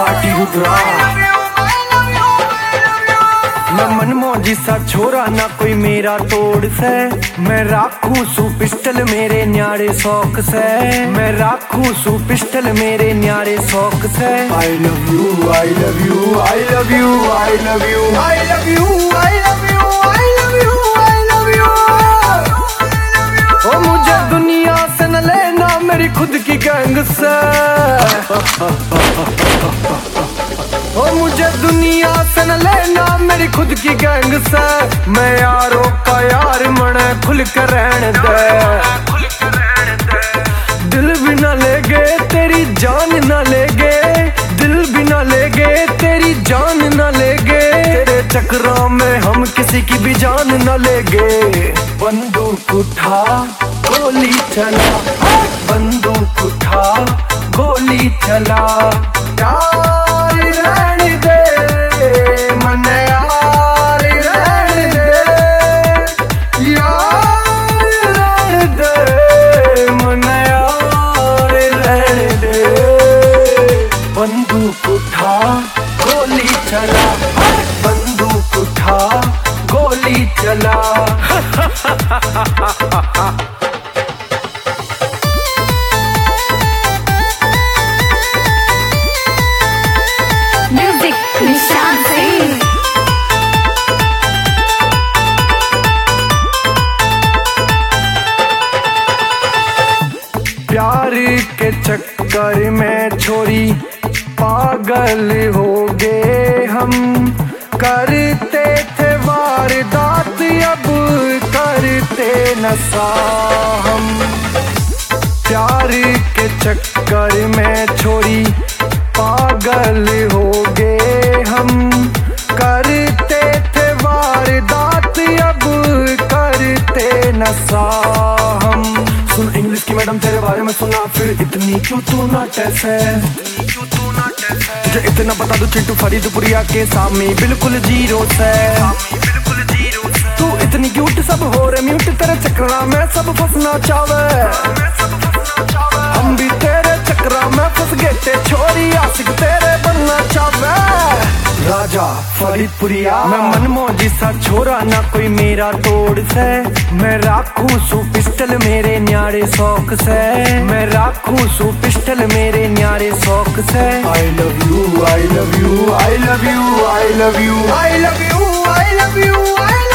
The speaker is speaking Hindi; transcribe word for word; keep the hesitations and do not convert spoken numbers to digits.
पार्टी उधरा। मैं मनमौजी सा छोरा ना कोई मेरा तोड़ से, मैं राखू सू पिस्टल मेरे न्यारे शौक से, मैं राखू सू पिस्टल मेरे न्यारे शौक से। I love you I love you I love you I love you I love you I love you I love you I love you. ओ मुझे दुनिया से न लेना मेरी खुद की गैंग से, ओ मुझे दुनिया से न लेना मेरी खुद की गैंग से। मैं यारों का यार मने खुल कर रहने दे, दिल भी न लेगे तेरी जान न लेगे, दिल भी न लेगे तेरी जान न लेगे, तेरे चक्रों में हम किसी की भी जान न लेगे। बंदूक उठा गोली चला, बंदूक उठा गोली चला, यार रहने दे मन यार रहने दे, यार रहने दे मन यार रहने दे। बंदूक उठा गोली चला, बंदूक उठा गोली चला। प्यार के चक्कर में छोरी पागल हो गए हम, करते थे वारदात अब करते नशा हम। प्यार के चक्कर में छोरी पागल हो गए हम, करते थे वारदात अब करते नशा हम। सुन इंग्लिश की मैडम तेरे बारे में सुना, फिर इतनी क्यों तू ना टैसे, तुझे इतना बता दो चिंटू फरीदपुरिया के सामने बिल्कुल जीरो से। तू इतनी क्यूट सब हो रहे म्यूट, तेरे चक्रा में सब फंसना चावे, हम भी तेरे चक्रा में फंस गए थे छोरी आशिक तेरे बनना चावे। राजा फरीदपुरिया मैं मनमौजी सा छोरा ना कोई मेरा तोड़ से, मैं राखू सू पिस्टल मेरे न्यारे शौक से, मैं राखू सू पिस्टल मेरे न्यारे शौक से। I love you I love you I love you I love you I love you I love you I